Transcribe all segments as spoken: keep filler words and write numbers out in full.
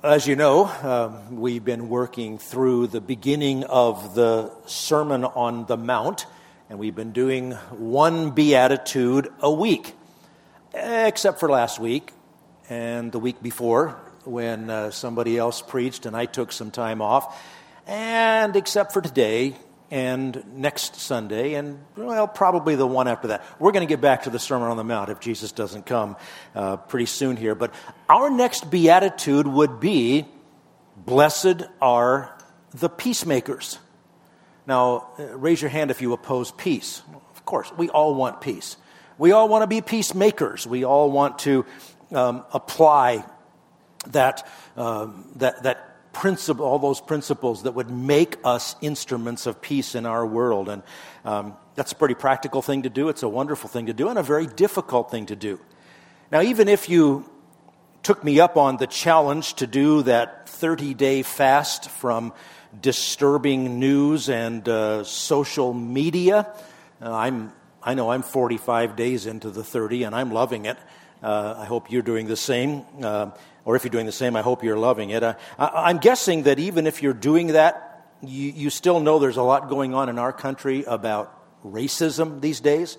As you know, um, we've been working through the beginning of the Sermon on the Mount, and we've been doing one beatitude a week, except for last week and the week before when uh, somebody else preached and I took some time off, and except for today and next Sunday, and, well, probably the one after that. We're going to get back to the Sermon on the Mount if Jesus doesn't come uh, pretty soon here. But our next beatitude would be, blessed are the peacemakers. Now, raise your hand if you oppose peace. Of course, we all want peace. We all want to be peacemakers. We all want to um, apply that um, that that principle, all those principles that would make us instruments of peace in our world. And um, that's a pretty practical thing to do. It's a wonderful thing to do and a very difficult thing to do. Now, even if you took me up on the challenge to do that thirty-day fast from disturbing news and uh, social media, uh, I'm I know I'm forty-five days into the thirty, and I'm loving it. Uh, I hope you're doing the same. Uh, Or if you're doing the same, I hope you're loving it. Uh, I, I'm guessing that even if you're doing that, you, you still know there's a lot going on in our country about racism these days.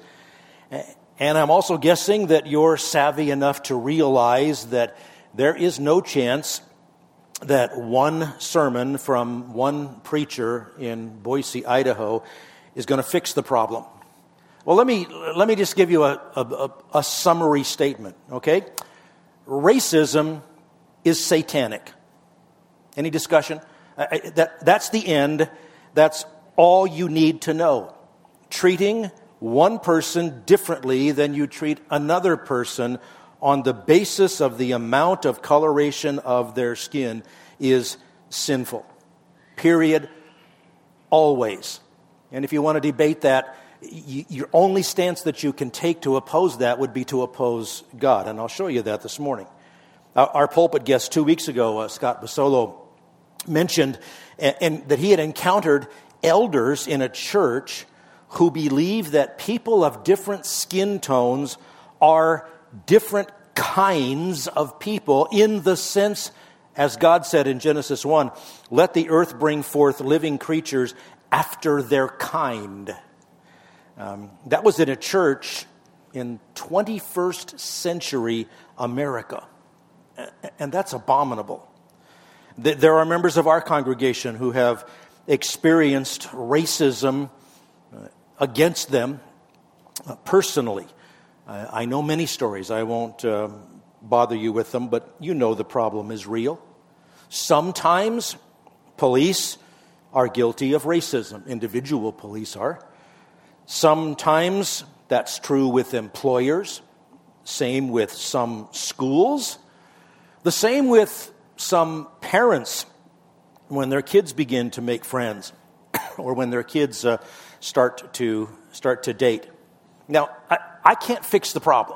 And I'm also guessing that you're savvy enough to realize that there is no chance that one sermon from one preacher in Boise, Idaho, is going to fix the problem. Well, let me let me just give you a, a, a summary statement, okay? Racism is satanic. Any discussion? Uh, that, that's the end. That's all you need to know. Treating one person differently than you treat another person on the basis of the amount of coloration of their skin is sinful. Period. Always. And if you want to debate that, y- your only stance that you can take to oppose that would be to oppose God. And I'll show you that this morning. Our pulpit guest two weeks ago, uh, Scott Basolo, mentioned and, and that he had encountered elders in a church who believe that people of different skin tones are different kinds of people in the sense, as God said in Genesis one, let the earth bring forth living creatures after their kind. Um, that was in a church in twenty-first century America. And that's abominable. There are members of our congregation who have experienced racism against them personally. I know many stories. I won't bother you with them, but you know the problem is real. Sometimes police are guilty of racism. Individual police are. Sometimes that's true with employers. Same with some schools. The same with some parents when their kids begin to make friends or when their kids uh, start to start to date. Now, I, I can't fix the problem,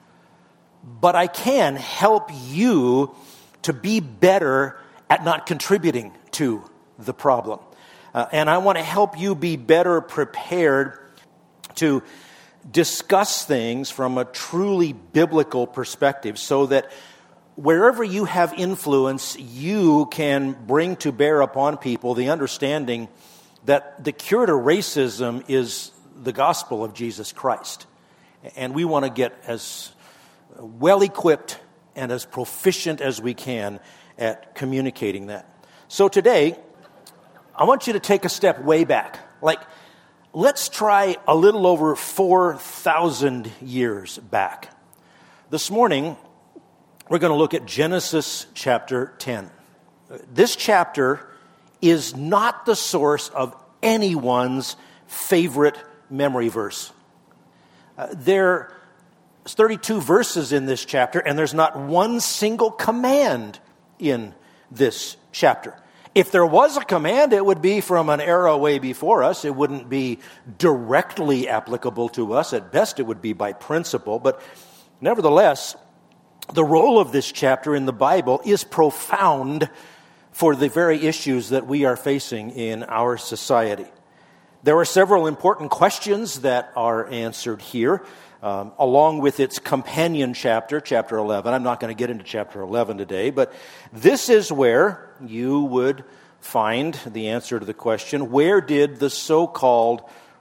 but I can help you to be better at not contributing to the problem. Uh, and I want to help you be better prepared to discuss things from a truly biblical perspective so that wherever you have influence, you can bring to bear upon people the understanding that the cure to racism is the gospel of Jesus Christ. And we want to get as well-equipped and as proficient as we can at communicating that. So today, I want you to take a step way back. Like, let's try a little over four thousand years back. This morning, we're going to look at Genesis chapter ten. This chapter is not the source of anyone's favorite memory verse. Uh, there's thirty-two verses in this chapter, and there's not one single command in this chapter. If there was a command, it would be from an era way before us. It wouldn't be directly applicable to us. At best, it would be by principle. But nevertheless, the role of this chapter in the Bible is profound for the very issues that we are facing in our society. There are several important questions that are answered here. um, along with its companion chapter, chapter eleven. I'm not going to get into chapter eleven today, but this is where you would find the answer to the question, where did the so-called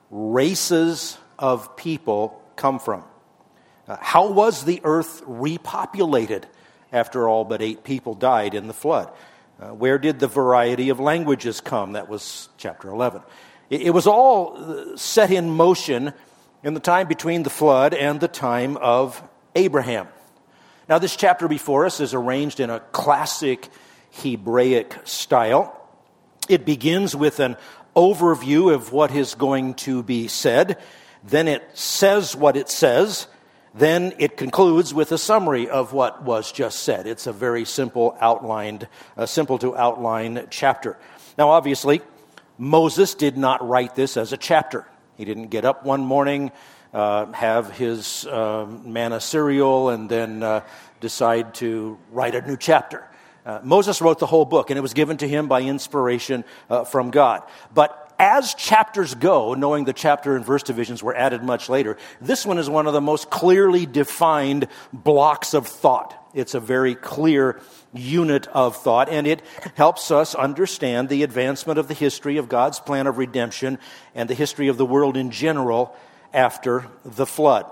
races of people come from? Uh, how was the earth repopulated after all but eight people died in the flood? Uh, where did the variety of languages come? That was chapter eleven. It, it was all set in motion in the time between the flood and the time of Abraham. Now, this chapter before us is arranged in a classic Hebraic style. It begins with an overview of what is going to be said. Then it says what it says. Then it concludes with a summary of what was just said. It's a very simple outlined, uh, simple to outline chapter. Now, obviously, Moses did not write this as a chapter. He didn't get up one morning, uh, have his uh, manna cereal, and then uh, decide to write a new chapter. Uh, Moses wrote the whole book, and it was given to him by inspiration uh, from God. But as chapters go, knowing the chapter and verse divisions were added much later, this one is one of the most clearly defined blocks of thought. It's a very clear unit of thought, and it helps us understand the advancement of the history of God's plan of redemption and the history of the world in general after the flood.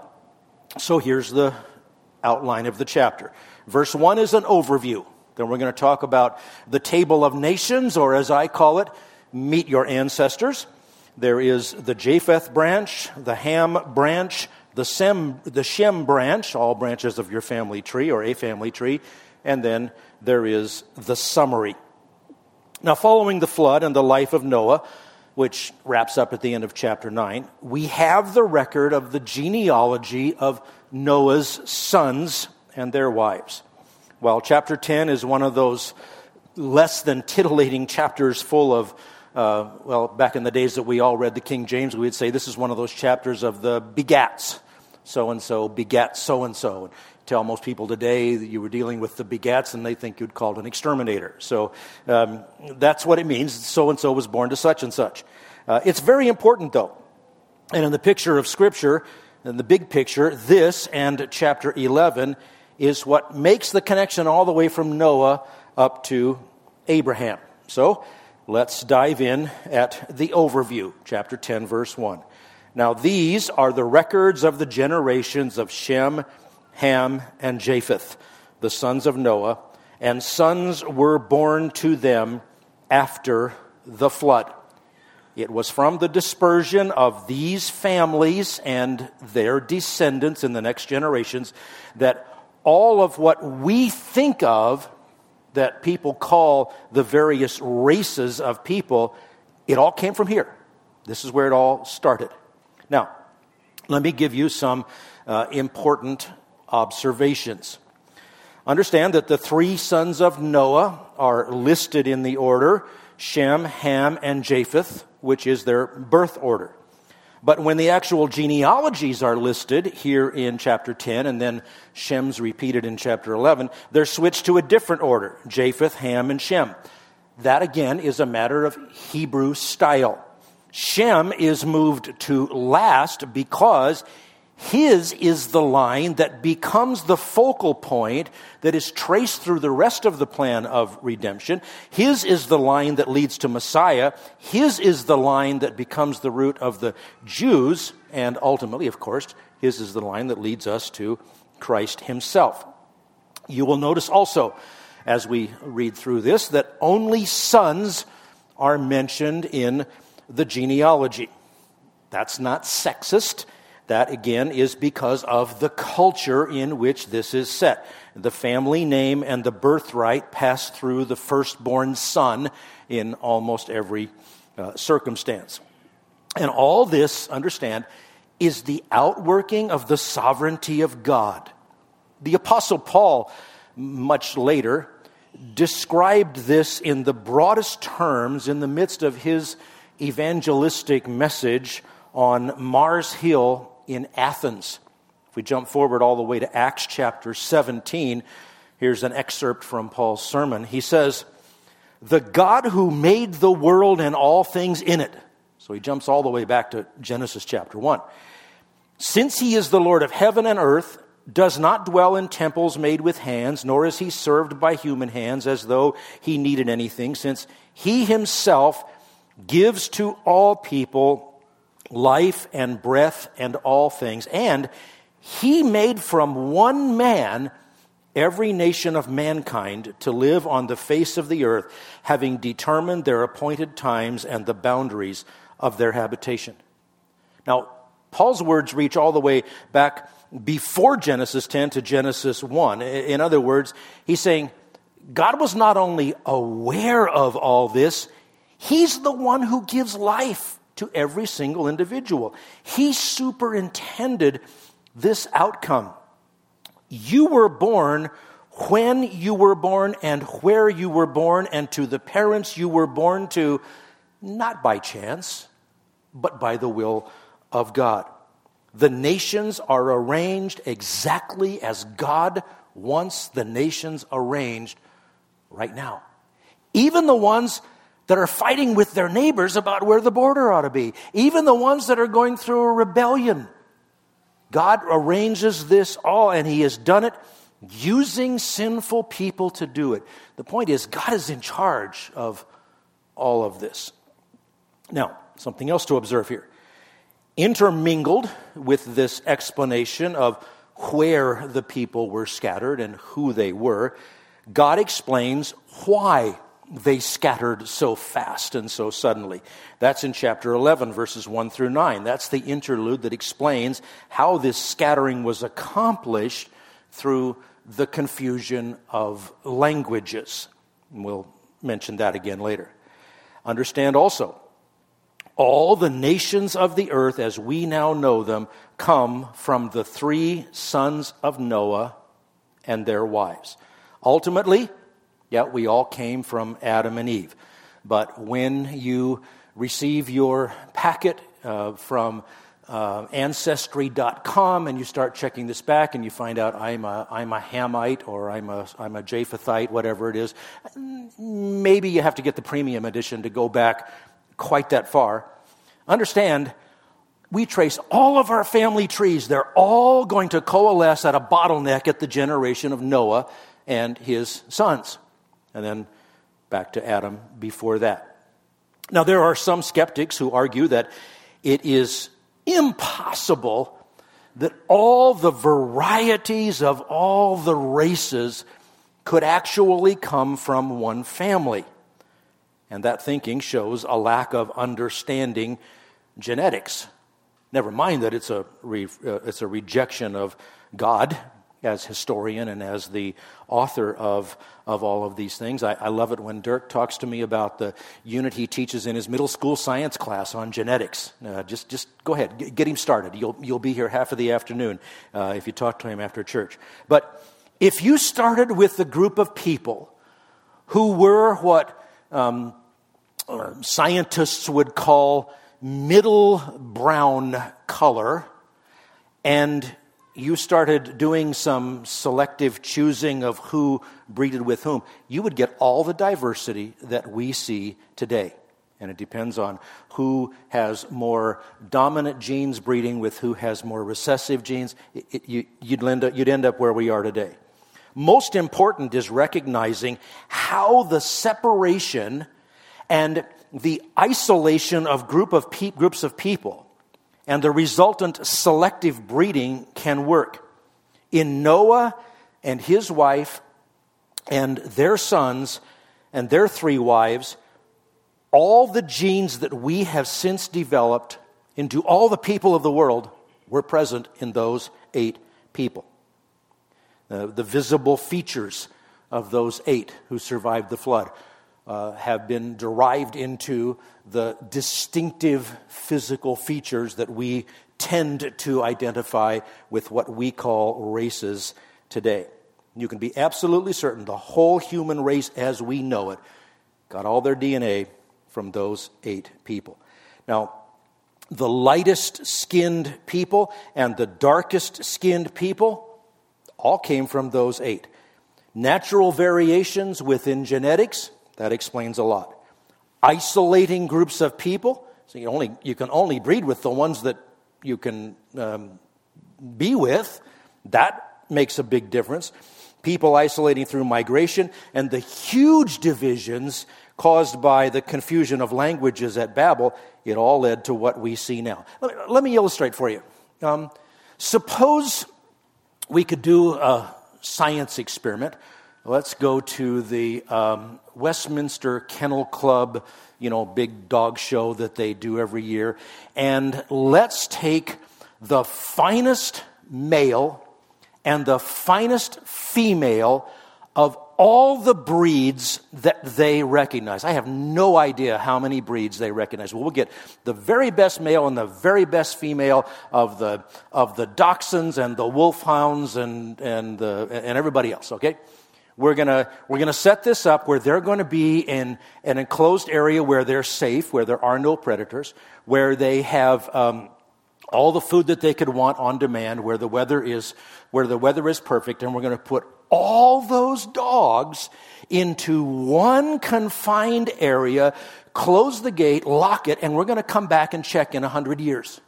So here's the outline of the chapter. Verse one is an overview. Then we're going to talk about the table of nations, or as I call it, meet your ancestors. There is the Japheth branch, the Ham branch, the Sem, the Shem branch, all branches of your family tree or a family tree, and then there is the summary. Now, following the flood and the life of Noah, which wraps up at the end of chapter nine, we have the record of the genealogy of Noah's sons and their wives. While chapter ten is one of those less than titillating chapters full of, uh, well, back in the days that we all read the King James, we would say this is one of those chapters of the begats. So-and-so begat so-and-so. Tell most people today that you were dealing with the begats, and they think you'd called an exterminator. So um, that's what it means. So-and-so was born to such and such. Uh, it's very important, though. And in the picture of Scripture, in the big picture, this and chapter eleven is what makes the connection all the way from Noah up to Abraham. So let's dive in at the overview, chapter ten, verse one. Now these are the records of the generations of Shem, Ham, and Japheth, the sons of Noah, and sons were born to them after the flood. It was from the dispersion of these families and their descendants in the next generations that all of what we think of that people call the various races of people, it all came from here. This is where it all started. Now, let me give you some uh, important observations. Understand that the three sons of Noah are listed in the order Shem, Ham, and Japheth, which is their birth order. But when the actual genealogies are listed here in chapter ten, and then Shem's repeated in chapter eleven, they're switched to a different order, Japheth, Ham, and Shem. That, again, is a matter of Hebrew style. Shem is moved to last because his is the line that becomes the focal point that is traced through the rest of the plan of redemption. His is the line that leads to Messiah. His is the line that becomes the root of the Jews. And ultimately, of course, his is the line that leads us to Christ himself. You will notice also, as we read through this, that only sons are mentioned in the genealogy. That's not sexist. That, again, is because of the culture in which this is set. The family name and the birthright pass through the firstborn son in almost every uh, circumstance. And all this, understand, is the outworking of the sovereignty of God. The Apostle Paul, much later, described this in the broadest terms in the midst of his evangelistic message on Mars Hill in Athens. If we jump forward all the way to Acts chapter seventeen, here's an excerpt from Paul's sermon. He says, "The God who made the world and all things in it," so he jumps all the way back to Genesis chapter one, Since he is the Lord of heaven and earth, does not dwell in temples made with hands, nor is he served by human hands as though he needed anything, since he himself gives to all people life and breath and all things. And he made from one man every nation of mankind to live on the face of the earth, having determined their appointed times and the boundaries of their habitation. Now, Paul's words reach all the way back before Genesis ten to Genesis one. In other words, he's saying God was not only aware of all this, he's the one who gives life to every single individual. He superintended this outcome. You were born when you were born and where you were born and to the parents you were born to, not by chance, but by the will of God. The nations are arranged exactly as God wants the nations arranged right now. Even the ones that are fighting with their neighbors about where the border ought to be. Even the ones that are going through a rebellion. God arranges this all, and he has done it using sinful people to do it. The point is, God is in charge of all of this. Now, something else to observe here. Intermingled with this explanation of where the people were scattered and who they were, God explains why they scattered so fast and so suddenly. That's in chapter eleven, verses one through nine. That's the interlude that explains how this scattering was accomplished through the confusion of languages. And we'll mention that again later. Understand also, all the nations of the earth as we now know them come from the three sons of Noah and their wives. Ultimately, yeah, we all came from Adam and Eve. But when you receive your packet uh, from uh, Ancestry dot com and you start checking this back and you find out I'm a, I'm a Hamite or I'm a, I'm a Japhethite, whatever it is, maybe you have to get the premium edition to go back quite that far. Understand, we trace all of our family trees. They're all going to coalesce at a bottleneck at the generation of Noah and his sons. And then back to Adam before that. Now, there are some skeptics who argue that it is impossible that all the varieties of all the races could actually come from one family. And that thinking shows a lack of understanding genetics. Never mind that it's a re, uh, it's a rejection of God as historian and as the author of, of all of these things. I, I love it when Dirk talks to me about the unit he teaches in his middle school science class on genetics. Uh, just just go ahead, get, get him started. You'll you'll be here half of the afternoon uh, if you talk to him after church. But if you started with a group of people who were what um, scientists would call middle brown color, and you started doing some selective choosing of who breeded with whom, you would get all the diversity that we see today. And it depends on who has more dominant genes breeding with who has more recessive genes. It, it, you, you'd, end up, you'd end up where we are today. Most important is recognizing how the separation and the isolation of group of pe- groups of people and the resultant selective breeding can work. In Noah and his wife and their sons and their three wives, all the genes that we have since developed into all the people of the world were present in those eight people. Uh, the visible features of those eight who survived the flood Uh, have been derived into the distinctive physical features that we tend to identify with what we call races today. You can be absolutely certain the whole human race as we know it got all their D N A from those eight people. Now, the lightest skinned people and the darkest skinned people all came from those eight. Natural variations within genetics, that explains a lot. Isolating groups of people, so you only you can only breed with the ones that you can um, be with. That makes a big difference. People isolating through migration, and the huge divisions caused by the confusion of languages at Babel, it all led to what we see now. Let me, let me illustrate for you. Um, suppose we could do a science experiment. Let's go to the um, Westminster Kennel Club, you know, big dog show that they do every year, and let's take the finest male and the finest female of all the breeds that they recognize. I have no idea how many breeds they recognize. Well, we'll get the very best male and the very best female of the of the dachshunds and the wolfhounds and and the and everybody else. Okay, we're gonna we're gonna set this up where they're going to be in an enclosed area where they're safe, where there are no predators, where they have um, all the food that they could want on demand, where the weather is where the weather is perfect, and we're going to put all those dogs into one confined area, close the gate, lock it, and we're going to come back and check in a hundred years.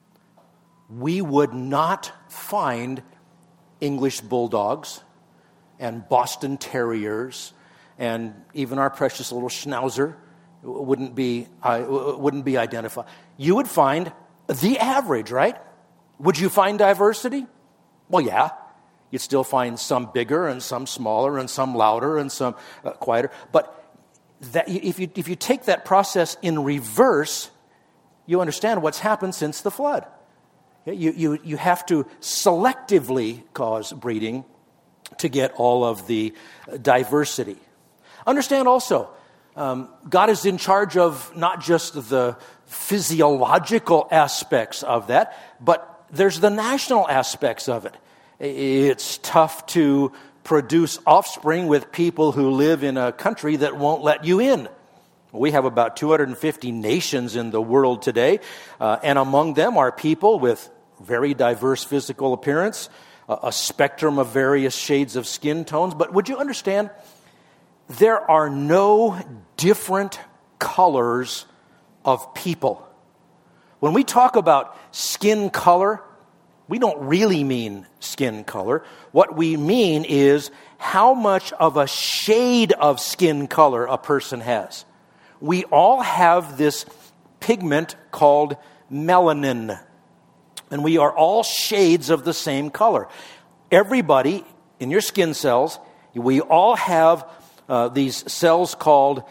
We would not find English bulldogs and Boston Terriers and even our precious little Schnauzer wouldn't be uh, wouldn't be identified. You would find the average, right? Would you find diversity? Well, yeah. You'd still find some bigger and some smaller and some louder and some uh, quieter. But that, if you if you take that process in reverse, you understand what's happened since the flood. You you you have to selectively cause breeding to get all of the diversity. Understand also, um, God is in charge of not just the physiological aspects of that, but there's the national aspects of it. It's tough to produce offspring with people who live in a country that won't let you in. We have about two hundred fifty nations in the world today, uh, and among them are people with very diverse physical appearance, a, a spectrum of various shades of skin tones. But would you understand, there are no different colors of people. When we talk about skin color, we don't really mean skin color. What we mean is how much of a shade of skin color a person has. We all have this pigment called melanin, and we are all shades of the same color. Everybody in your skin cells, we all have uh, these cells called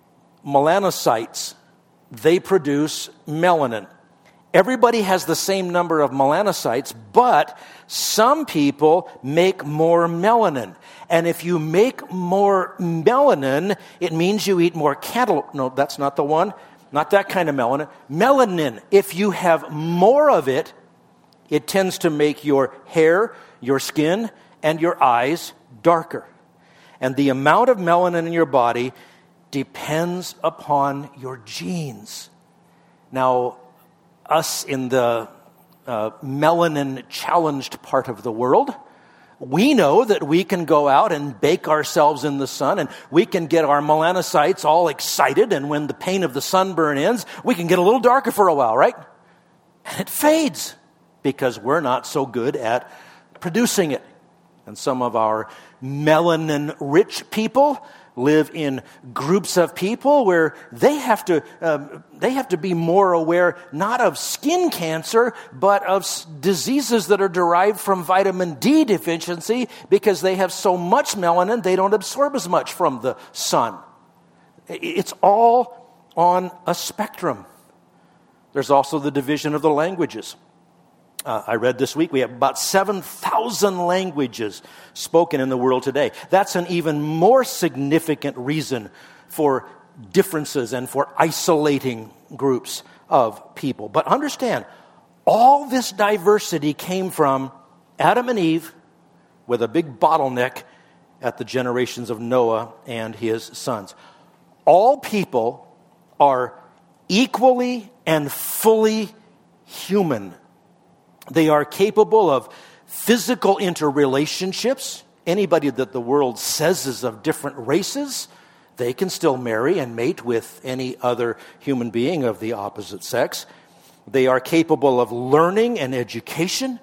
melanocytes. They produce melanin. Everybody has the same number of melanocytes, but some people make more melanin. And if you make more melanin, it means you eat more cantaloupe. No, that's not the one. Not that kind of melanin. Melanin, if you have more of it, it tends to make your hair, your skin, and your eyes darker. And the amount of melanin in your body depends upon your genes. Now, us in the uh, melanin-challenged part of the world, we know that we can go out and bake ourselves in the sun, and we can get our melanocytes all excited, and when the pain of the sunburn ends, we can get a little darker for a while, right? And it fades because we're not so good at producing it. And some of our melanin-rich people live in groups of people where they have to um, they have to be more aware not of skin cancer but of s- diseases that are derived from vitamin D deficiency because they have so much melanin they don't absorb as much from the sun. It's all on a spectrum. There's also the division of the languages. Uh, I read this week we have about seven thousand languages spoken in the world today. That's an even more significant reason for differences and for isolating groups of people. But understand, all this diversity came from Adam and Eve with a big bottleneck at the generations of Noah and his sons. All people are equally and fully human. They are capable of physical interrelationships. Anybody that the world says is of different races, they can still marry and mate with any other human being of the opposite sex. They are capable of learning and education.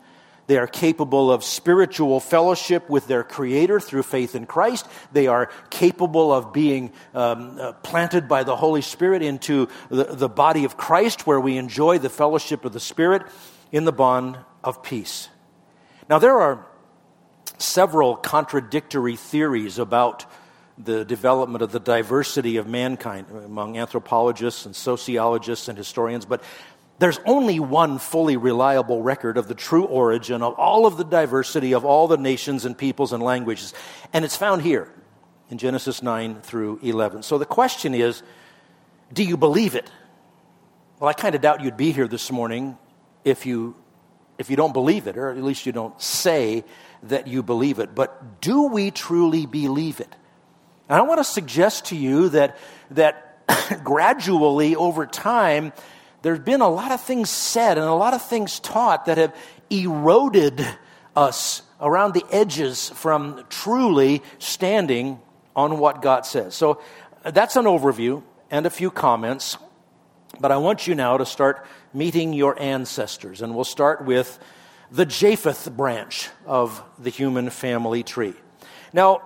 They are capable of spiritual fellowship with their Creator through faith in Christ. They are capable of being um, uh, planted by the Holy Spirit into the, the body of Christ, where we enjoy the fellowship of the Spirit in the bond of peace. Now, there are several contradictory theories about the development of the diversity of mankind among anthropologists and sociologists and historians, but there's only one fully reliable record of the true origin of all of the diversity of all the nations and peoples and languages. And it's found here in Genesis nine through eleven. So the question is, do you believe it? Well, I kind of doubt you'd be here this morning if you if you don't believe it, or at least you don't say that you believe it. But do we truly believe it? And I want to suggest to you that that gradually over time, there's been a lot of things said and a lot of things taught that have eroded us around the edges from truly standing on what God says. So that's an overview and a few comments. But I want you now to start meeting your ancestors. And we'll start with the Japheth branch of the human family tree. Now,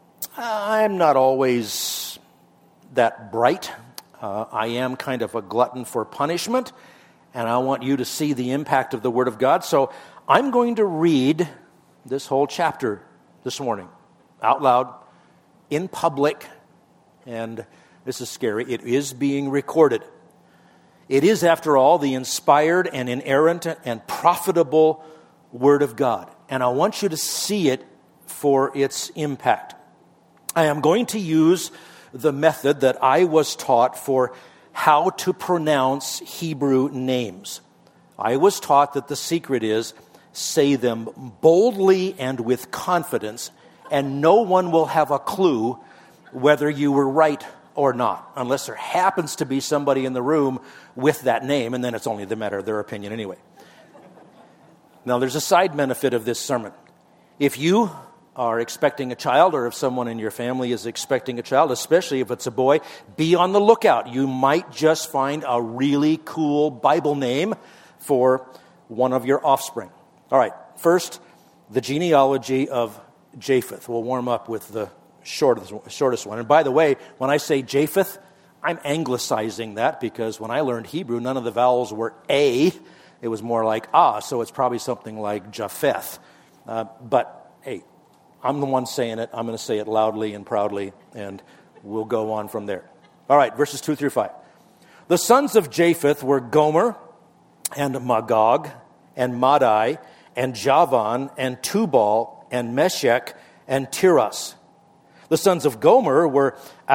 I'm not always that bright. Uh, I am kind of a glutton for punishment, and I want you to see the impact of the Word of God. So I'm going to read this whole chapter this morning out loud, in public, and this is scary. It is being recorded. It is, after all, the inspired and inerrant and profitable Word of God, and I want you to see it for its impact. I am going to use the method that I was taught for how to pronounce Hebrew names. I was taught that the secret is say them boldly and with confidence, and no one will have a clue whether you were right or not, unless there happens to be somebody in the room with that name, and then it's only the matter of their opinion anyway. Now, there's a side benefit of this sermon. If you are expecting a child, or if someone in your family is expecting a child, especially if it's a boy, be on the lookout. You might just find a really cool Bible name for one of your offspring. All right, first, the genealogy of Japheth. We'll warm up with the shortest, shortest one. And by the way, when I say Japheth, I'm anglicizing that, because when I learned Hebrew, none of the vowels were A. It was more like ah, so it's probably something like Japheth. Uh, but hey, I'm the one saying it. I'm going to say it loudly and proudly, and we'll go on from there. All right, verses two through five. The sons of Japheth were Gomer and Magog and Madai and Javan and Tubal and Meshech and Tiras. The sons of Gomer were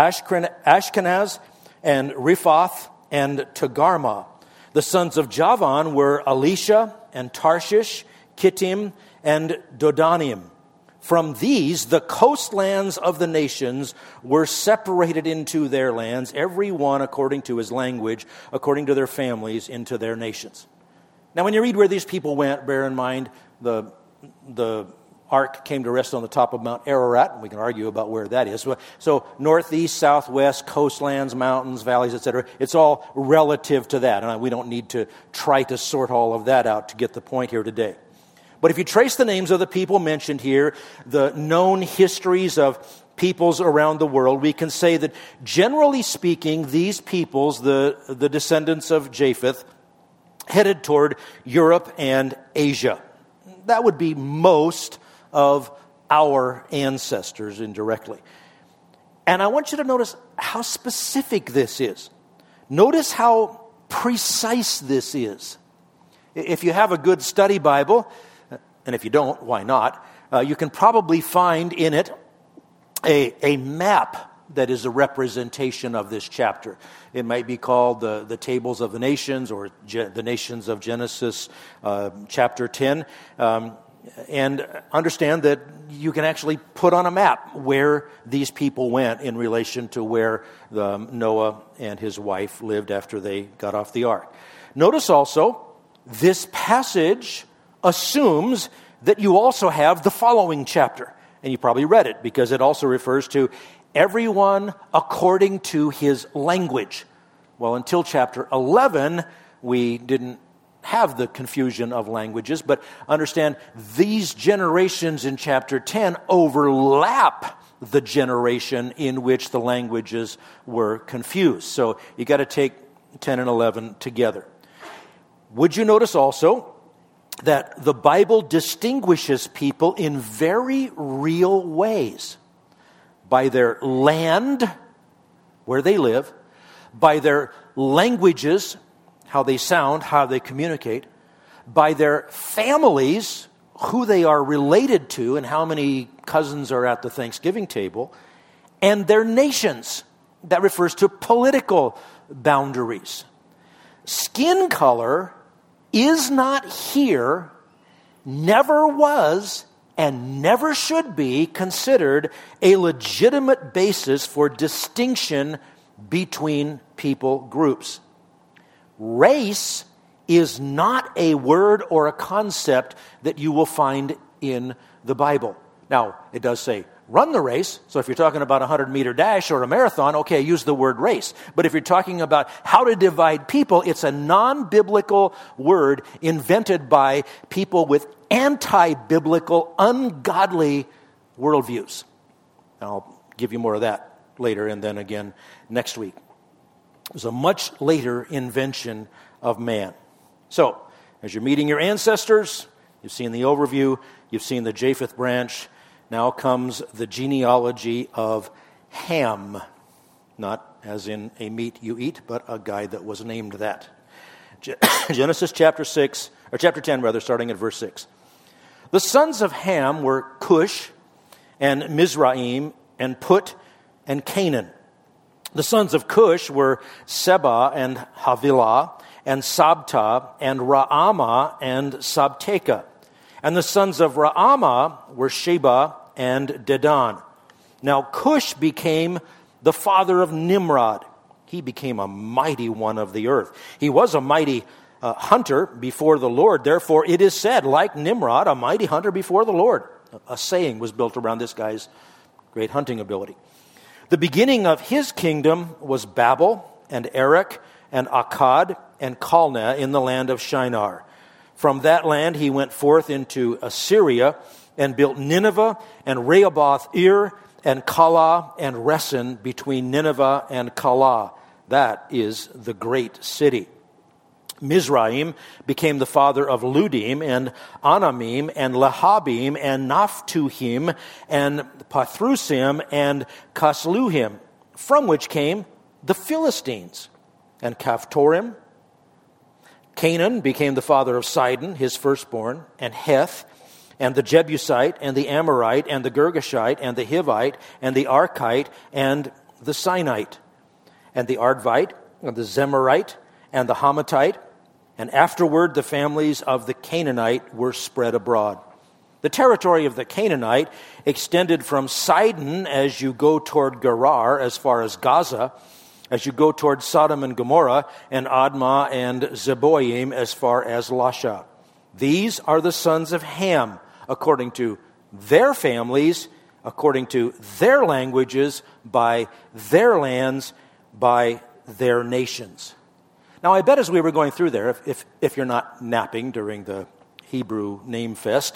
Ashkenaz and Riphath and Togarmah. The sons of Javan were Elisha and Tarshish, Kittim and Dodanim. From these, the coastlands of the nations were separated into their lands, every one according to his language, according to their families, into their nations. Now, when you read where these people went, bear in mind the the ark came to rest on the top of Mount Ararat, and we can argue about where that is. So northeast, southwest, coastlands, mountains, valleys, et cetera. It's all relative to that, and we don't need to try to sort all of that out to get the point here today. But if you trace the names of the people mentioned here, the known histories of peoples around the world, we can say that generally speaking, these peoples, the, the descendants of Japheth, headed toward Europe and Asia. That would be most of our ancestors indirectly. And I want you to notice how specific this is. Notice how precise this is. If you have a good study Bible, and if you don't, why not? Uh, you can probably find in it a, a map that is a representation of this chapter. It might be called the, the Tables of the Nations, or Ge- the Nations of Genesis, uh, chapter ten. Um, and understand that you can actually put on a map where these people went in relation to where the, Noah and his wife lived after they got off the ark. Notice also, this passage assumes that you also have the following chapter. And you probably read it, because it also refers to everyone according to his language. Well, until chapter eleven, we didn't have the confusion of languages, but understand these generations in chapter ten overlap the generation in which the languages were confused. So you got to take ten and eleven together. Would you notice also that the Bible distinguishes people in very real ways by their land, where they live, by their languages, how they sound, how they communicate, by their families, who they are related to and how many cousins are at the Thanksgiving table, and their nations. That refers to political boundaries. Skin color is not here, never was, and never should be considered a legitimate basis for distinction between people groups. Race is not a word or a concept that you will find in the Bible. Now, it does say, run the race. So if you're talking about a hundred-meter dash or a marathon, okay, use the word race. But if you're talking about how to divide people, it's a non-biblical word invented by people with anti-biblical, ungodly worldviews. And I'll give you more of that later and then again next week. It was a much later invention of man. So, as you're meeting your ancestors, you've seen the overview, you've seen the Japheth branch. Now comes the genealogy of Ham. Not as in a meat you eat, but a guy that was named that. Genesis chapter six, or chapter ten rather, starting at verse six. The sons of Ham were Cush and Mizraim and Put and Canaan. The sons of Cush were Seba and Havilah and Sabta and Raamah and Sabteka. And the sons of Raamah were Sheba and Dedan. Now Cush became the father of Nimrod. He became a mighty one of the earth. He was a mighty uh, hunter before the Lord. Therefore it is said, like Nimrod, a mighty hunter before the Lord. A saying was built around this guy's great hunting ability. The beginning of his kingdom was Babel and Erech and Akkad and Calneh in the land of Shinar. From that land he went forth into Assyria and built Nineveh and Rehoboth-ir and Calah and Resen between Nineveh and Calah. That is the great city. Mizraim became the father of Ludim and Anamim and Lehabim and Naphtuhim and Pathrusim and Casluhim, from which came the Philistines and Caphtorim. Canaan became the father of Sidon, his firstborn, and Heth, and the Jebusite, and the Amorite, and the Girgashite, and the Hivite, and the Archite, and the Sinite, and the Ardvite, and the Zemarite, and the Hamathite, and afterward the families of the Canaanite were spread abroad. The territory of the Canaanite extended from Sidon as you go toward Gerar, as far as Gaza, as you go toward Sodom and Gomorrah, and Admah and Zeboim, as far as Lasha. These are the sons of Ham, according to their families, according to their languages, by their lands, by their nations. Now, I bet as we were going through there, if, if, if you're not napping during the Hebrew name fest,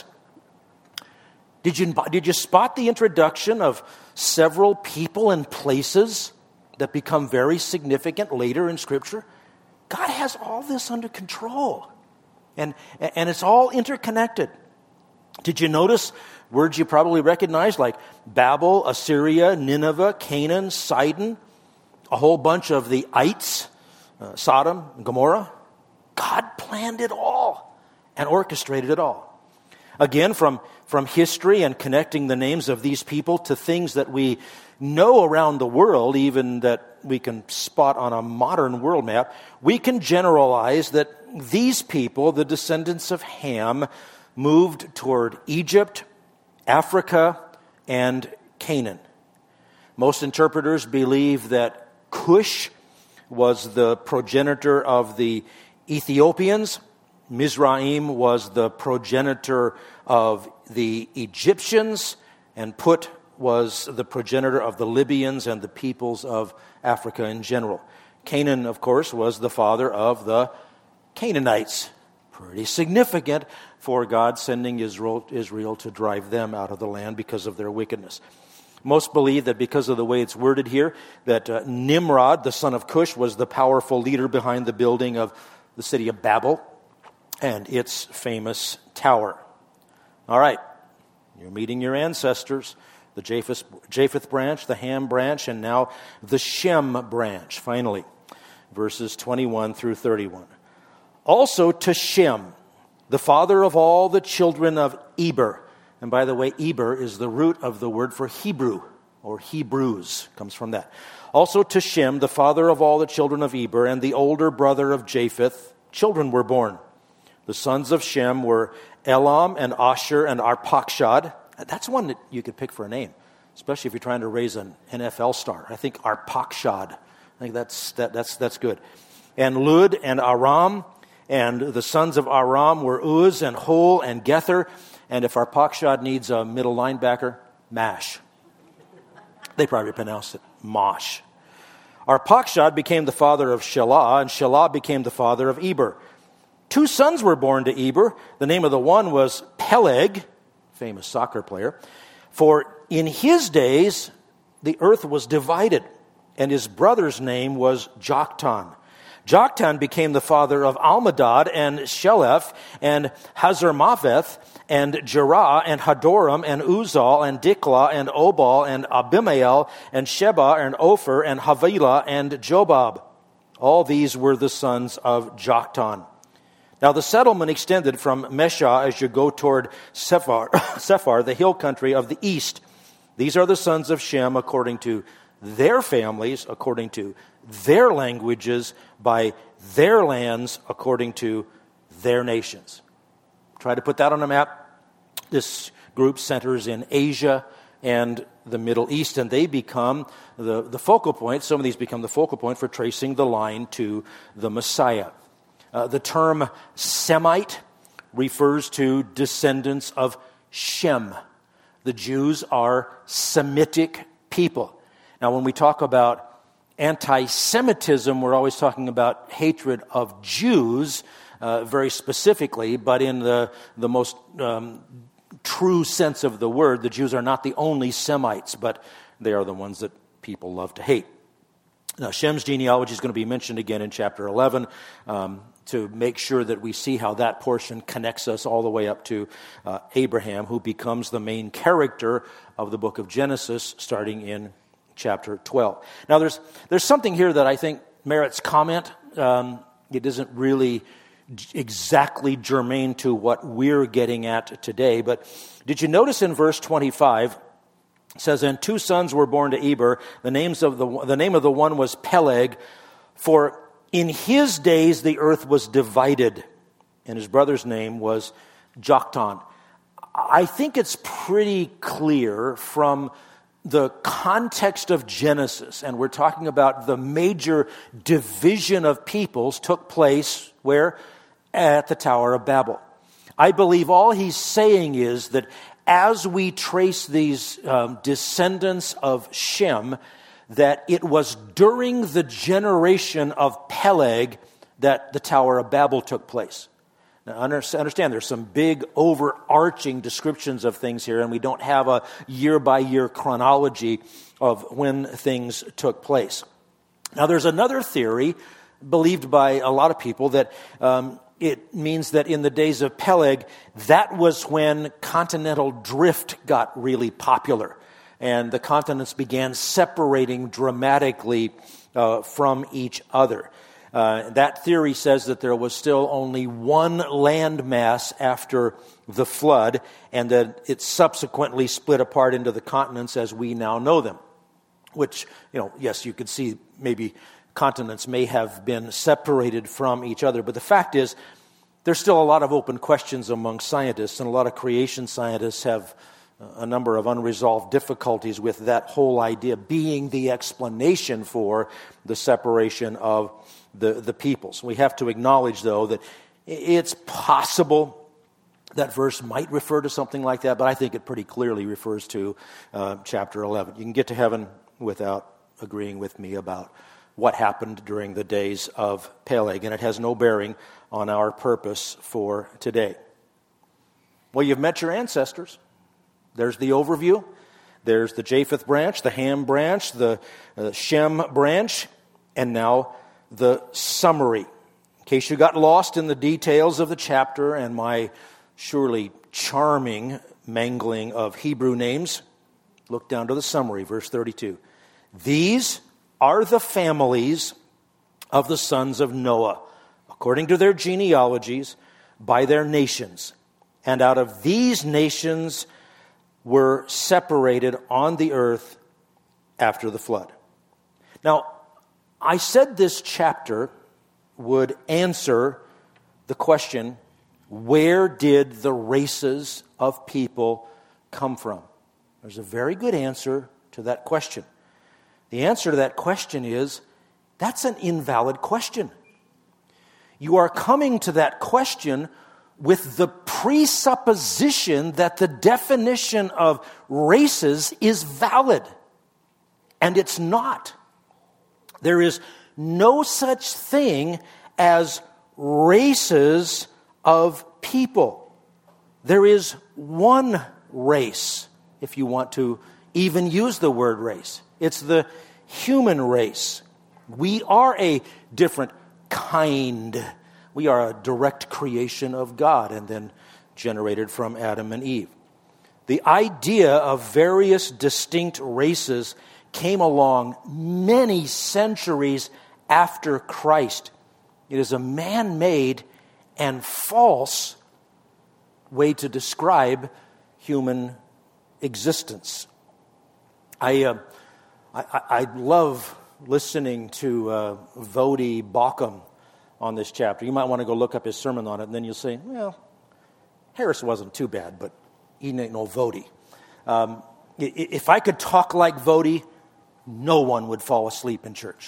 did you, did you spot the introduction of several people and places that become very significant later in Scripture? God has all this under control, and, and it's all interconnected. Did you notice words you probably recognize like Babel, Assyria, Nineveh, Canaan, Sidon, a whole bunch of the ites, Uh, Sodom and Gomorrah? God planned it all and orchestrated it all. Again, from, from history and connecting the names of these people to things that we know around the world, even that we can spot on a modern world map, we can generalize that these people, the descendants of Ham, moved toward Egypt, Africa, and Canaan. Most interpreters believe that Cush was the progenitor of the Ethiopians. Mizraim was the progenitor of the Egyptians, and Put was the progenitor of the Libyans and the peoples of Africa in general. Canaan, of course, was the father of the Canaanites. Pretty significant for God sending Israel, Israel to drive them out of the land because of their wickedness. Most believe that because of the way it's worded here, that uh, Nimrod, the son of Cush, was the powerful leader behind the building of the city of Babel and its famous tower. All right, you're meeting your ancestors, the Japheth, Japheth branch, the Ham branch, and now the Shem branch, finally. Verses twenty-one through thirty-one. Also to Shem, the father of all the children of Eber. And by the way, Eber is the root of the word for Hebrew, or Hebrews, comes from that. Also to Shem, the father of all the children of Eber, and the older brother of Japheth, children were born. The sons of Shem were Elam and Asher and Arpachshad. That's one that you could pick for a name, especially if you're trying to raise an N F L star. I think Arpachshad. I think that's that, that's that's good. And Lud and Aram, and the sons of Aram were Uz and Hol and Gether. And if Arpachshad needs a middle linebacker, Mash. They probably pronounce it Mosh. Arpachshad became the father of Shelah, and Shelah became the father of Eber. Two sons were born to Eber. The name of the one was Peleg, famous soccer player. For in his days the earth was divided, and his brother's name was Joktan. Joktan became the father of Almadad and Sheleph and Hazarmaveth and Jerah and Hadoram and Uzal and Diklah and Obal and Abimael and Sheba and Ophir and Havilah and Jobab. All these were the sons of Joktan. Now the settlement extended from Mesha as you go toward Sephar, Sephar, the hill country of the east. These are the sons of Shem according to their families, according to their languages, by their lands, according to their nations. Try to put that on a map. This group centers in Asia and the Middle East, and they become the, the focal point. Some of these become the focal point for tracing the line to the Messiah. Uh, the term Semite refers to descendants of Shem. The Jews are Semitic people. Now, when we talk about anti-Semitism, we're always talking about hatred of Jews, uh, very specifically, but in the, the most um, true sense of the word, the Jews are not the only Semites, but they are the ones that people love to hate. Now, Shem's genealogy is going to be mentioned again in chapter eleven um, to make sure that we see how that portion connects us all the way up to uh, Abraham, who becomes the main character of the book of Genesis, starting in chapter twelve. Now, there's there's something here that I think merits comment. Um, it isn't really exactly germane to what we're getting at today, but did you notice in verse twenty-five, it says, and two sons were born to Eber. The names of the the name of the one was Peleg, for in his days the earth was divided, and his brother's name was Joktan. I think it's pretty clear from the context of Genesis, and we're talking about the major division of peoples took place where? At the Tower of Babel. I believe all he's saying is that as we trace these um, descendants of Shem, that it was during the generation of Peleg that the Tower of Babel took place. Now, understand, there's some big overarching descriptions of things here, and we don't have a year-by-year chronology of when things took place. Now, there's another theory believed by a lot of people that um, it means that in the days of Peleg, that was when continental drift got really popular, and the continents began separating dramatically uh, from each other. Uh, that theory says that there was still only one landmass after the flood, and that it subsequently split apart into the continents as we now know them. Which, you know, yes, you could see maybe continents may have been separated from each other, but the fact is, there's still a lot of open questions among scientists, and a lot of creation scientists have a number of unresolved difficulties with that whole idea being the explanation for the separation of the, the peoples. We have to acknowledge, though, that it's possible that verse might refer to something like that, but I think it pretty clearly refers to uh, chapter eleven. You can get to heaven without agreeing with me about what happened during the days of Peleg, and it has no bearing on our purpose for today. Well, you've met your ancestors. There's the overview. There's the Japheth branch, the Ham branch, the uh, Shem branch, and now the summary. In case you got lost in the details of the chapter and my surely charming mangling of Hebrew names, look down to the summary, verse thirty-two. These are the families of the sons of Noah, according to their genealogies, by their nations. And out of these nations were separated on the earth after the flood. Now, I said this chapter would answer the question, where did the races of people come from? There's a very good answer to that question. The answer to that question is, that's an invalid question. You are coming to that question with the presupposition that the definition of races is valid. And it's not. There is no such thing as races of people. There is one race, if you want to even use the word race. It's the human race. We are a different kind. We are a direct creation of God and then generated from Adam and Eve. The idea of various distinct races came along many centuries after Christ. It is a man-made and false way to describe human existence. I uh, I, I love listening to uh, Voddie Baucham on this chapter. You might want to go look up his sermon on it, and then you'll say, well, Harris wasn't too bad, but he ain't no Voddie. Um, if I could talk like Voddie, no one would fall asleep in church.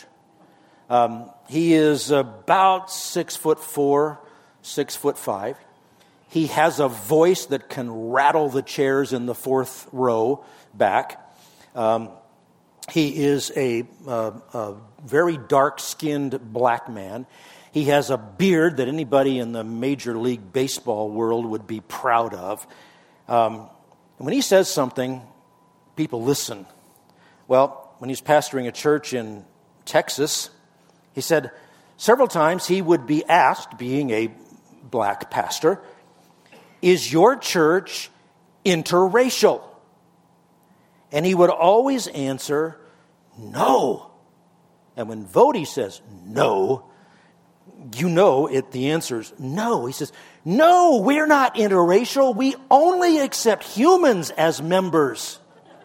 Um, he is about six foot four, six foot five. He has a voice that can rattle the chairs in the fourth row back. Um, he is a, uh, a very dark-skinned black man. He has a beard that anybody in the Major League Baseball world would be proud of. Um, when he says something, people listen. Well, when he's pastoring a church in Texas, he said several times he would be asked, being a black pastor, is your church interracial? And he would always answer, no. And when Voddie says no, you know it. The answer is no. He says, no, we're not interracial. We only accept humans as members.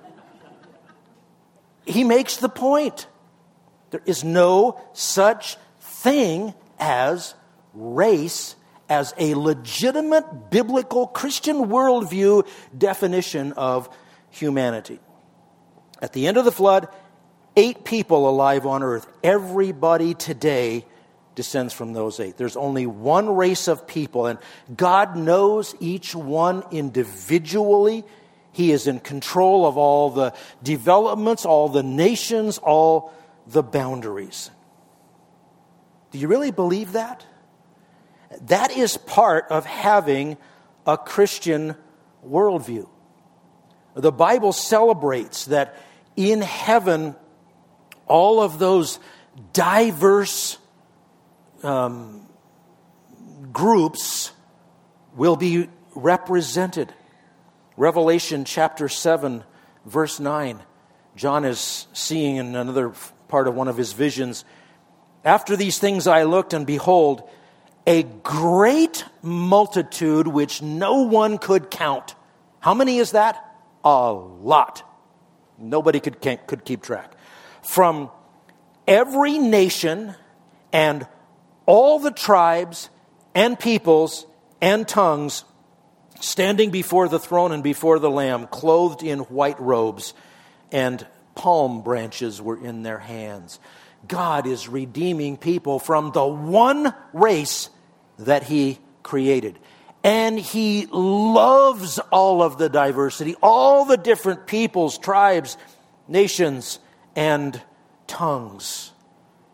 He makes the point. There is no such thing as race as a legitimate biblical Christian worldview definition of humanity. At the end of the flood, eight people alive on earth. Everybody today descends from those eight. There's only one race of people, and God knows each one individually. He is in control of all the developments, all the nations, all the boundaries. Do you really believe that? That is part of having a Christian worldview. The Bible celebrates that in heaven, all of those diverse um, groups will be represented. Revelation chapter seven, verse nine. John is seeing in another part of one of his visions, after these things I looked, and behold, a great multitude which no one could count. How many is that? A lot. Nobody could could keep track. From every nation and all the tribes and peoples and tongues, standing before the throne and before the Lamb, clothed in white robes, and palm branches were in their hands. God is redeeming people from the one race that He created. And He loves all of the diversity, all the different peoples, tribes, nations, and tongues.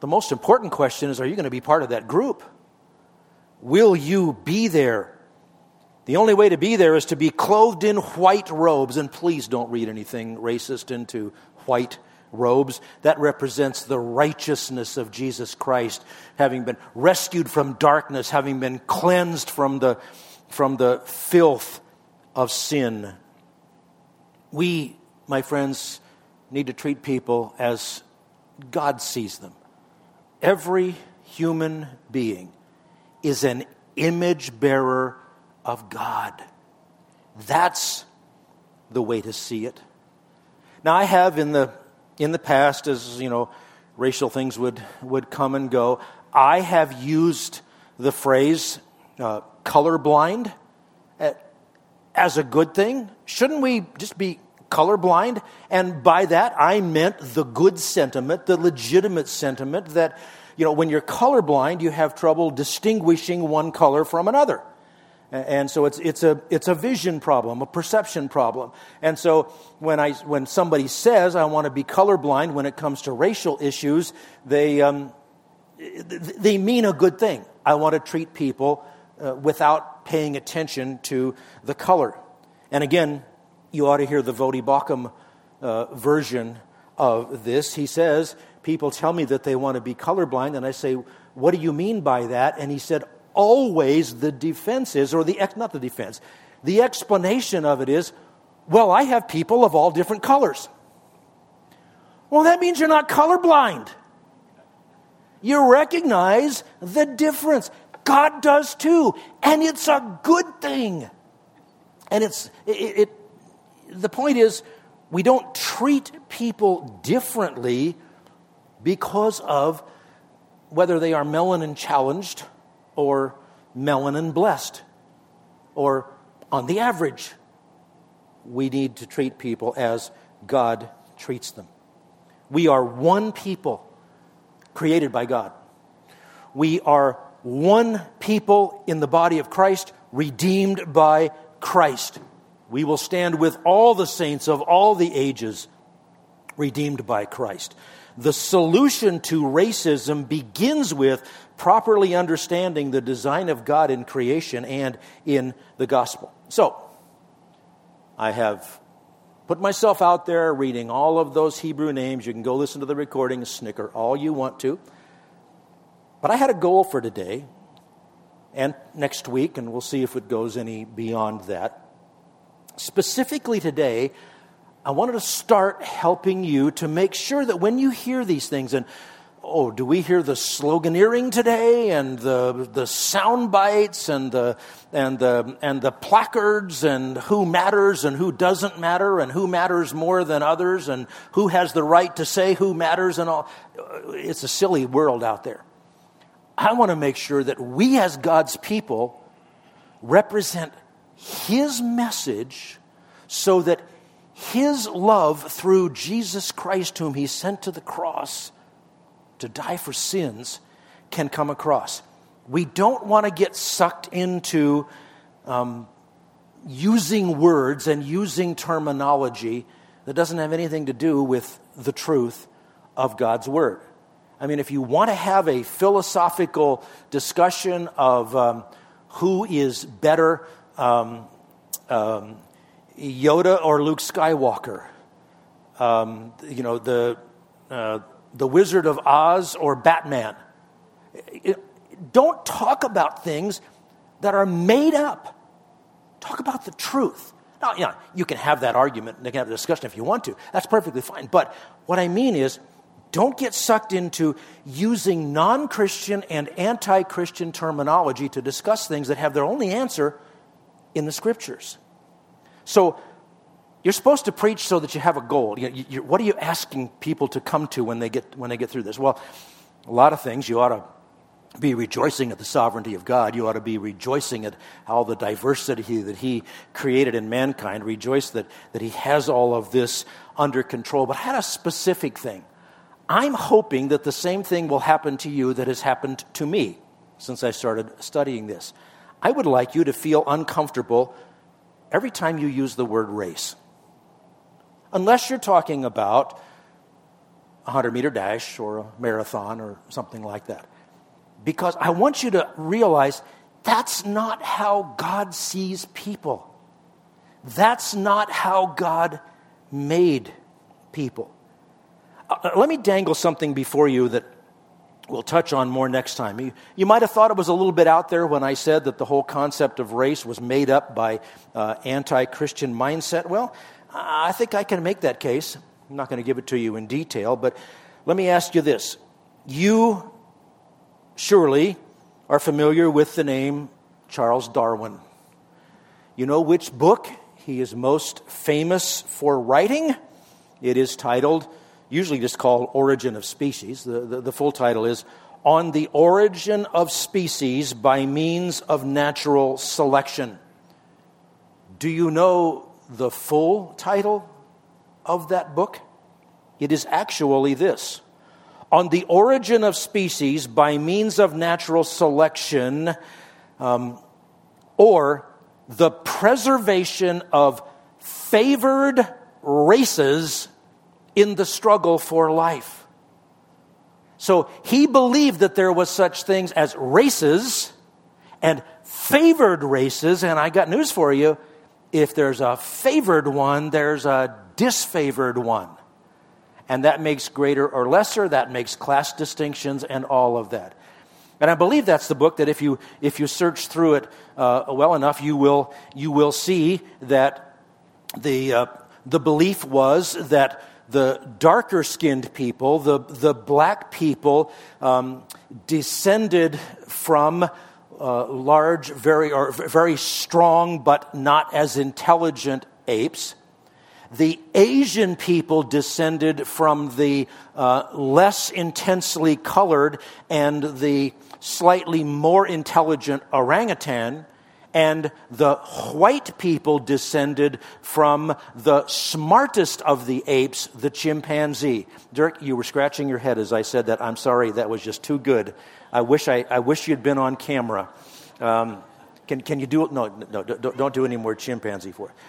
The most important question is, are you going to be part of that group? Will you be there? The only way to be there is to be clothed in white robes. And please don't read anything racist into white robes. That represents the righteousness of Jesus Christ, having been rescued from darkness, having been cleansed from the, from the filth of sin. We, my friends, need to treat people as God sees them. Every human being is an image bearer of God. That's the way to see it. Now, I have in the in the past, as you know, racial things would would come and go, I have used the phrase uh, colorblind as a good thing. Shouldn't we just be colorblind? And by that, I meant the good sentiment, the legitimate sentiment that, you know, when you're colorblind, you have trouble distinguishing one color from another. And so it's it's a it's a vision problem, a perception problem. And so when I when somebody says I want to be colorblind when it comes to racial issues, they um, they mean a good thing. I want to treat people uh, without paying attention to the color. And again, you ought to hear the Voddie Baucham uh, version of this. He says, people tell me that they want to be colorblind, and I say, what do you mean by that? And he said, always the defense is, or the, not the defense, the explanation of it is, well, I have people of all different colors. Well, that means you're not colorblind. You recognize the difference. God does too, and it's a good thing. And it's it, it the point is, we don't treat people differently because of whether they are melanin challenged or melanin blessed or on the average. We need to treat people as God treats them. We are one people created by God. We are one people in the body of Christ, redeemed by Christ. We will stand with all the saints of all the ages, redeemed by Christ. The solution to racism begins with properly understanding the design of God in creation and in the gospel. So, I have put myself out there reading all of those Hebrew names. You can go listen to the recording, snicker all you want to. But I had a goal for today and next week, and we'll see if it goes any beyond that. Specifically today, I wanted to start helping you to make sure that when you hear these things, and oh, do we hear the sloganeering today, and the the sound bites, and the and the and the placards, and who matters and who doesn't matter, and who matters more than others, and who has the right to say who matters, and all. It's a silly world out there. I want to make sure that we as God's people represent His message so that His love through Jesus Christ, whom He sent to the cross to die for sins, can come across. We don't want to get sucked into um, using words and using terminology that doesn't have anything to do with the truth of God's Word. I mean, if you want to have a philosophical discussion of um, who is better, um, um, Yoda or Luke Skywalker, um, you know, the uh, the Wizard of Oz or Batman, it, don't talk about things that are made up. Talk about the truth. Now, you know, you can have that argument and you can have a discussion if you want to. That's perfectly fine. But what I mean is, don't get sucked into using non-Christian and anti-Christian terminology to discuss things that have their only answer in the Scriptures. So you're supposed to preach so that you have a goal. You, you, what are you asking people to come to when they get when they get through this? Well, a lot of things. You ought to be rejoicing at the sovereignty of God. You ought to be rejoicing at all the diversity that He created in mankind. Rejoice that, that He has all of this under control. But I had a specific thing. I'm hoping that the same thing will happen to you that has happened to me since I started studying this. I would like you to feel uncomfortable every time you use the word race. Unless you're talking about a hundred-meter dash or a marathon or something like that. Because I want you to realize that's not how God sees people. That's not how God made people. Uh, let me dangle something before you that we'll touch on more next time. You, you might have thought it was a little bit out there when I said that the whole concept of race was made up by uh, anti-Christian mindset. Well, I think I can make that case. I'm not going to give it to you in detail, but let me ask you this. You surely are familiar with the name Charles Darwin. You know which book he is most famous for writing? It is titled, usually just called Origin of Species. The, the, the full title is On the Origin of Species by Means of Natural Selection. Do you know the full title of that book? It is actually this: On the Origin of Species by Means of Natural Selection, um, or the Preservation of Favored Races in the Struggle for Life. So he believed that there was such things as races and favored races, and I got news for you. If there's a favored one, there's a disfavored one. And that makes greater or lesser, that makes class distinctions and all of that. And I believe that's the book that if you if you search through it uh, well enough, you will you will see that the uh, the belief was that the darker skinned people, the the black people, um, descended from uh, large, very or very strong but not as intelligent apes. The Asian people descended from the uh, less intensely colored and the slightly more intelligent orangutan, and the white people descended from the smartest of the apes, the chimpanzee. Dirk, you were scratching your head as I said that. I'm sorry, that was just too good. I wish I, I wish you'd been on camera. Um, can can you do it? No, no, don't, don't do any more chimpanzee for it.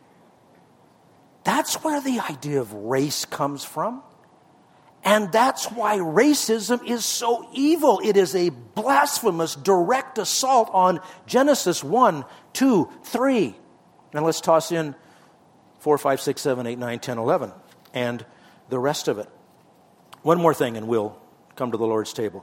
That's where the idea of race comes from. And that's why racism is so evil. It is a blasphemous, direct assault on Genesis one, two, three. And let's toss in four, five, six, seven, eight, nine, ten, eleven, and the rest of it. One more thing, and we'll come to the Lord's table.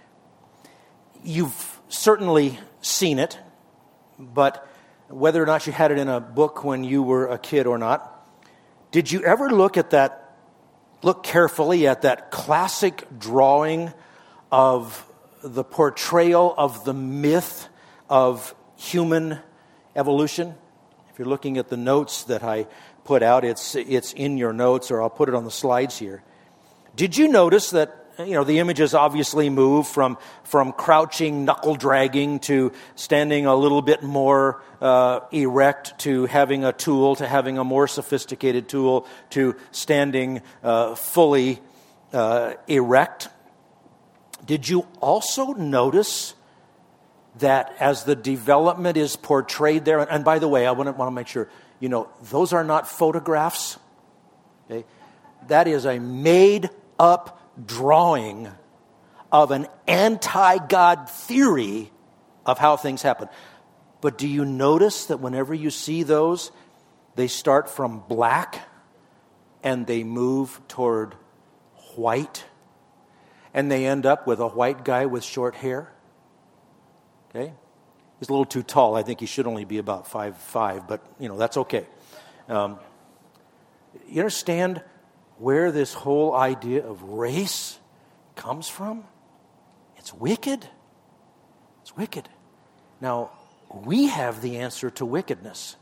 You've certainly seen it, but whether or not you had it in a book when you were a kid or not, did you ever look at that, look carefully at that classic drawing of the portrayal of the myth of human evolution? If you're looking at the notes that I put out, it's it's in your notes, or I'll put it on the slides here. Did you notice that, you know, the images obviously move from, from crouching, knuckle dragging to standing a little bit more uh, erect, to having a tool, to having a more sophisticated tool, to standing uh, fully uh, erect? Did you also notice that as the development is portrayed there, and by the way, I want to, want to make sure, you know, those are not photographs. Okay? That is a made-up drawing of an anti-God theory of how things happen. But do you notice that whenever you see those, they start from black and they move toward white, and they end up with a white guy with short hair? Okay? He's a little too tall. I think he should only be about five five, but, you know, that's okay. Um, you understand where this whole idea of race comes from? It's wicked. It's wicked. Now, we have the answer to wickedness.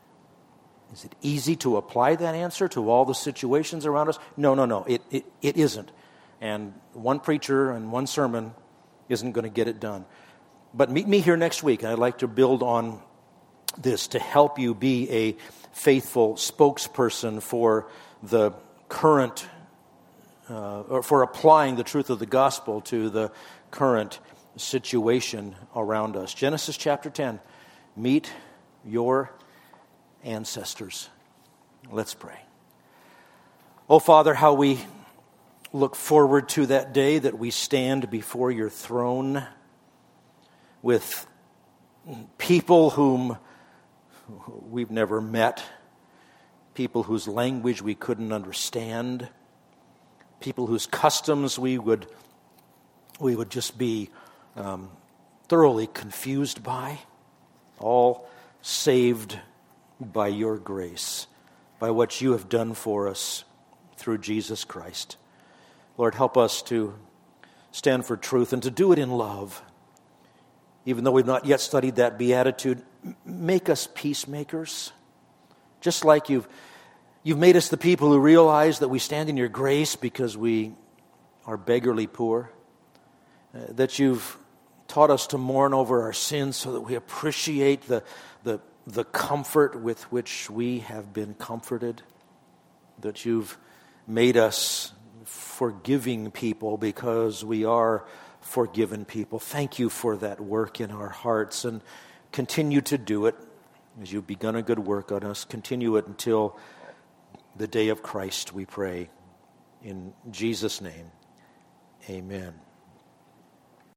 Is it easy to apply that answer to all the situations around us? No, no, no. It, it, it isn't. And one preacher and one sermon isn't going to get it done. But meet me here next week, and I'd like to build on this to help you be a faithful spokesperson for the current, uh, or for applying the truth of the gospel to the current situation around us. Genesis chapter ten, meet your ancestors. Let's pray. Oh, Father, how we look forward to that day that we stand before your throne with people whom we've never met, people whose language we couldn't understand, people whose customs we would we would just be um, thoroughly confused by, all saved by your grace, by what you have done for us through Jesus Christ. Lord, help us to stand for truth and to do it in love. Even though we've not yet studied that beatitude, make us peacemakers. Just like you've, you've made us the people who realize that we stand in your grace because we are beggarly poor. Uh, that you've taught us to mourn over our sins so that we appreciate the, the, the comfort with which we have been comforted. That you've made us forgiving people because we are forgiven people. Thank you for that work in our hearts, and continue to do it as you've begun a good work on us. Continue it until the day of Christ, we pray. In Jesus' name, amen.